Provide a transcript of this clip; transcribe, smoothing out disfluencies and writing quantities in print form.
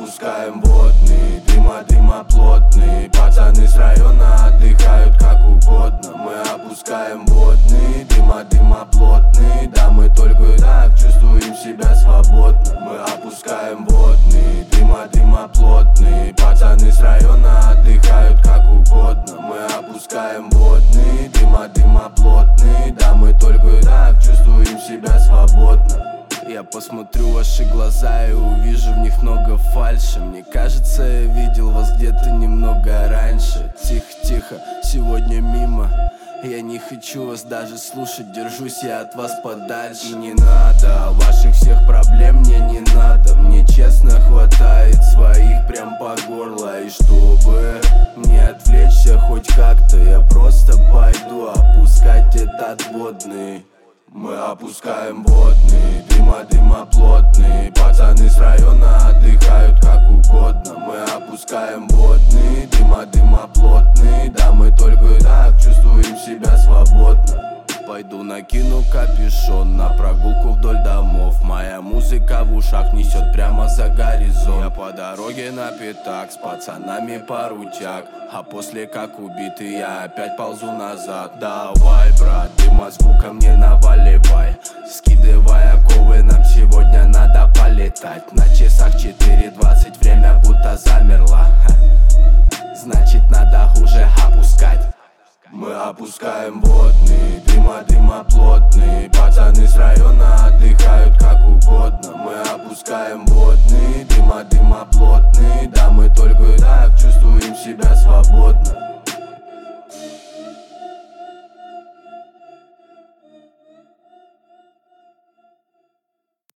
опускаем водный, дыма плотный. Пацаны с района отдыхают как угодно. Мы опускаем водный, дыма плотный. Да, мы только так чувствуем себя свободно. Мы опускаем водный, дыма плотный. Пацаны с района отдыхают как угодно. Мы опускаем водный, дыма плотный. Да, мы только так чувствуем себя свободно. Я посмотрю ваши глаза и увижу в них много фальши. Мне кажется, я видел вас где-то немного раньше. Тихо, сегодня мимо. Я не хочу вас даже слушать, держусь я от вас подальше. И не надо ваших всех проблем, мне не надо. Мне честно хватает своих прям по горло. И чтобы не отвлечься хоть как-то, я просто пойду опускать этот водный. Мы опускаем водный, дыма плотный. Пацаны с района отдыхают как угодно. Мы опускаем водный, дыма плотный. Да, мы только так чувствуем себя свободно. Пойду накину капюшон на прогулку вдоль домов. Моя музыка в ушах несет прямо за горизонт. Я по дороге на пятак с пацанами парутяк. А после как убитый я опять ползу назад. Давай, брат, дыма звука мне наваливай. Скидывай оковы, нам сегодня надо полетать. На часах 4:20, время будто замерло. Значит надо уже опускать. Мы опускаем водный, дыма плотный. Пацаны с района отдыхают как угодно. Мы опускаем водный, дыма плотный. Да, мы только так чувствуем